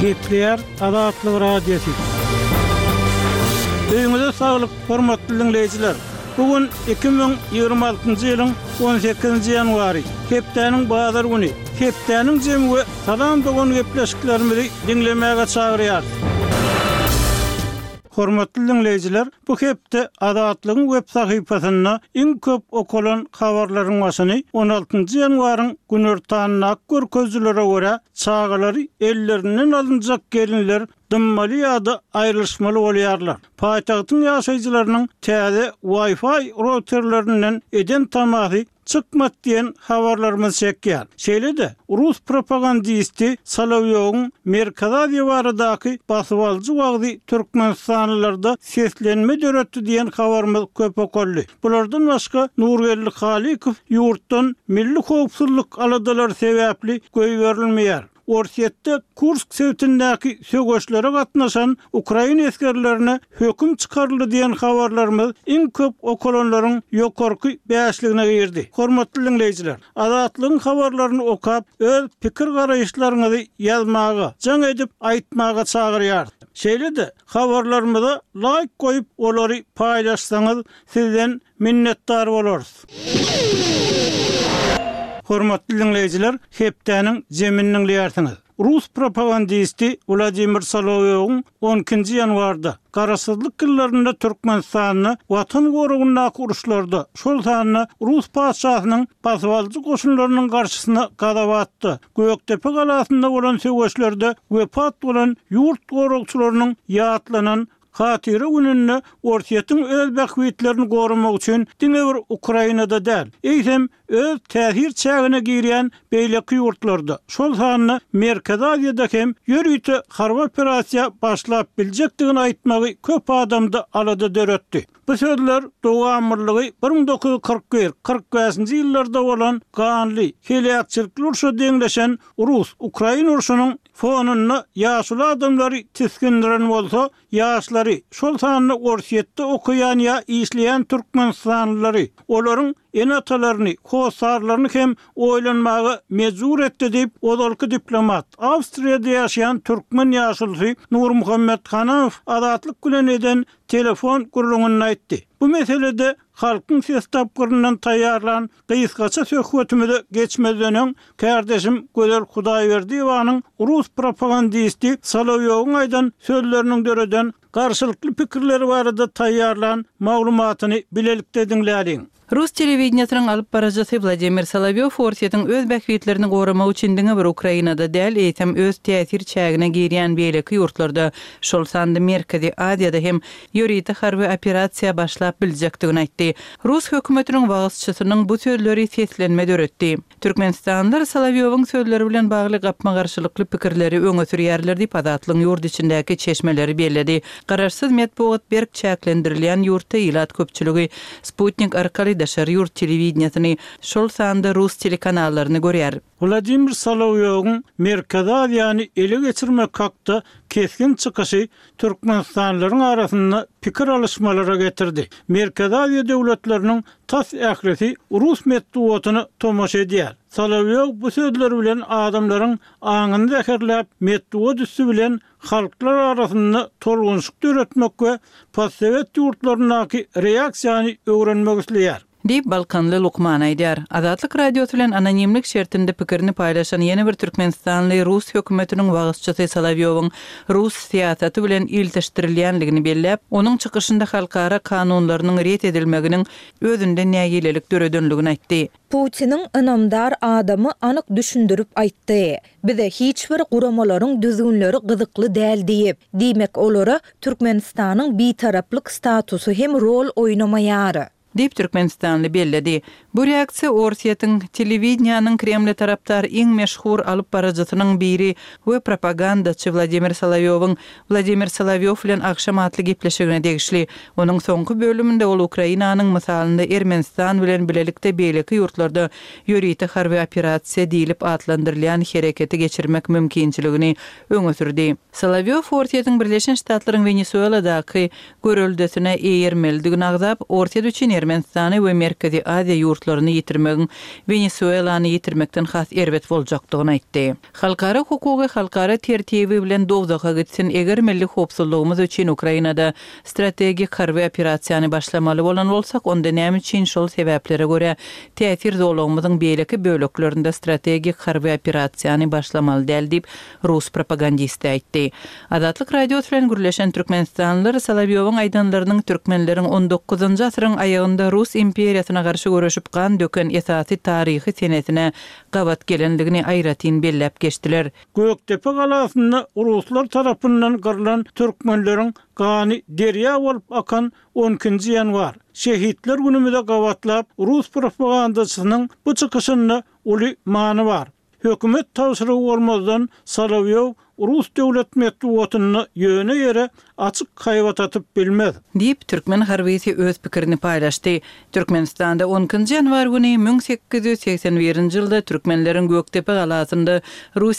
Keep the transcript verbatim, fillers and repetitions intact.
Gepler Azatlyk Radiosu. Öňüňizde saglyk, hormatly dinleýijiler. Bugün iki bin ýygrima altynjy ýylyň on sekizinji ýanwary, hepdeniň bazar güni. Hepdeniň jemgy salam dogan gepleşiklerimizi dinlemäge çagyrýar. Hormatly dinleýijiler, bu hepde Azatlygyň web sahypasyna iň köp okulan habarlaryň başyny on altynjy ýanwaryň günortanyna görkezlere görä çağalary ellerinden alınjak gelinler dymmaly ýa-da aýrylşmaly bolýarlar. Paýtagtyň ýaşaýjylarynyň täze Wi-Fi routerlerinden eden tamasy çıkmat diyen habarlarımız çekýär. Şeýle-de Rus propagandisti Solovyowyň Merkaz diýwaryndaky basywalyjy wagty Türkmenistanlylarda seslenme döretdi diyen habarymız köp okully. Bulardan başga Nurgelli Halikow ýurtdan milli howpsuzlyk aladalar sebäpli göýberilmeýär. Orsiýetde Kursk sewtindäki sögüşlere gatnaşan Ukraina eskerlerine höküm çykaryldy diyen habarlarymız iň köp okulanlaryň ýokarky bäşligine girdi. Hormatly dinleýijiler, Azatlygyň habarlaryny okap, öz pikir garaýşlaryňyzy ýazmaga, jaň edip aýtmaga çagyrýar. Şeýle-de habarlarymyza like goýup olary paýlaşsaňyz sizden minnetdar bolarys. Hormatly dinleýijiler, hepdeniň jeminiň ýartyňyz. Rus propagandisti Vladimir Solovyowyň on ikinji ýanwarda garasyzlyk ýyllarynda Türkmenistanyny watan gorugyna uruşlarda şol sanyna Rus paçasynyň basywalyjy goşunlarynyň garşysyna gadap atdy. Göktepe galasynda bolan söwüşlerde wepat bolan ýurt gorugçylarynyň ýatlanan Hatire gününde Orsiýetiň öz bähwitlerini gorumak üçin diňe bir Ukrainada däl, eýsem öz täsir çägine girýän beýleki ýurtlarda. Şol sanyna Merkez Aziýada hem ýörüýte harby operasiýa başlap biljekdigini aýtmagy köp adamda alada döretdi. Bu sözler Dowa Amyrlygy bir ming dokuz ýüz kırk bir kırk beşinji ýyllarda bolan ganly helýakçylyk urşa deňleşen Rus-Ukraina urşunyň fonuna ýaşly adamlary tiskindiren bolsa, ýaşlary şol sanyny Orsiýetde okuyan ýa işleýän türkmenistanlylary olaryň enatalaryny, hosarlaryny hem oýlanmagy mejbur etdi diýip odalky diplomat, Awstriýada ýaşaýan türkmen ýaşulysy Nur Muhammed Hanow Azatlyk bilen eden telefon gurulmagyny aýtdy. Bu meselede halkyň ses tapgyryndan taýýarlan gysgaça söhbetimize geçmeden kardeşim Gözel Hudaýberdiýewanyň Rus propagandisti Solovyowyň aýdan sözleriniň döreden garşylykly pikirleri barada taýýarlan maglumatyny bilelikde dinlädiň. Rus telewizionynyň alyp barajasy Vladimir Solovyow Orsiýetiň öz bähwitlerini goramak üçin diňe bir Ukrainada däl, eýsem öz täsir çägine girýän beýleki ýurtlarda, şol sanda Merkezi Aziýada hem ýörüýte harby operasiýa başlap biljekdigini aýtdy. Rus hökümetiniň wagtçysynyň bu sözleri seslenme döretdi. Türkmenistanlylar Solovyowyň sözleri bilen bagly gapma garşylykly pikirleri öňe sürýärler diýip Azatlygyň ýurt içindäki çeşmeleri bellädi. Garaşsyz medeniýet berk çäklendirilýän ýurtda ýylat köpçüligi Sputnik arkaly daşary ýurt telewizionyny şol sanda Rus telekanallaryny görýär. Vladimir Solovyowyň Merkez Aziýany ele geçirmek hakda keskin çykyşy Türkmenistanlylaryň arasynda pikir alışmalara getirdi. Merkez Aziýa döwletleriniň tas ählisi Rus medeniýetyny tomaşa edýär. Solovyow bu sözleri bilen adamlaryň aňyny zäherläp medeniýet üstü bilen halklar arasynda tolgunçlyk döretmek we postsovet ýurtlarynaky reaksiýany öwrenmek isleýär. Dip Balkanly Lukman aýdýar. Azatlyk radiosu bilen anonimlik şertinde pikirini paýlaşan ýene bir Türkmenistanly Rus hökümetiniň wagtçysy Solovyowyň Rus siýasaty bilen ilteşdirilýänligini belläp, onuň çykyşynda halkara kanunlarynyň ret edilmeginiň özünde näýilelik döredenligini aýtdy. Putiniň ynamdar adamy anyk düşündirip aýtdy. Bize hiç bir guramalaryň düzgünleri gyzykly däl diýip, diýmek olara Türkmenistanyň bitaraplyk statusy hem rol oýnamaýary. Dip Türkmenistanly belledi. Bu reaksiýa Orsiýetiň telewizionynyň Kreml tarapdar iň meşhur alyp barajasynyň biri we propagandaçy Vladimir Solovyowyň Vladimir Solovyow bilen akşam atly gepleşigine degişli. Onuň soňky bölüminde ol Ukrainanyň misalynda Ermenistan bilen bilelikde beýleki ýurtlarda ýörüýte harby operasiýa diýilip atlandyrylýan hereketi geçirmek mümkinçiligini öňe sürdi. Solovyow Orsiýetiň Birleşen Ştatlaryň Venezueladaky görüldüsine eýermeldigini agzap, Orsiýet üçin Ermenistany we Merkezi Aziýa ýurtlaryny dostlaryny yitirmegiň Venezuelany yitirmekden has erbet boljakdygyny aýtdy. Halkara hukugy halkara tertibi bilen dowdaga gitsin eger milli howpsuzlygymyz üçin Ukrainada strategik harby operasiýany başlamaly bolan bolsak, onda näme üçin şol sebeplere göre täsir dowlagymyzyň beýleki böleklerinde strategik harby operasiýany başlamaly däl diýip Rus propagandisti aýtdy. Adatlyk radio bilen gürleşen türkmenistanlylar Solovyowyň aýdanlarynyň türkmenleriň on dokuzunjy asyryň aýagynda Rus imperiýasyna garşy görüşüp kan döken esasy taryhy senetine gabat gelenligini aýratyn bellep geçdiler. Göktepe galasynda Ruslar tarapyndan garlan türkmenleriň gany derýa bolup akan on ikinji ýanwar şehitler günümizde gawatlap Rus propagandasynyň bu çykyşynda uly many bar. Hökümet tawsiry bolmazdan Solovyow Rus döwlet medeniýetini ýöne ýere açyk haýbat atyp bilmez. Diýip türkmen harbiýeti öz pikirini paýlaşdy. Türkmenistanda on ikinji ýanwar güni bin sekiz ýüz seksen birinji ýylda türkmenleriň Göktepe galasynda Rus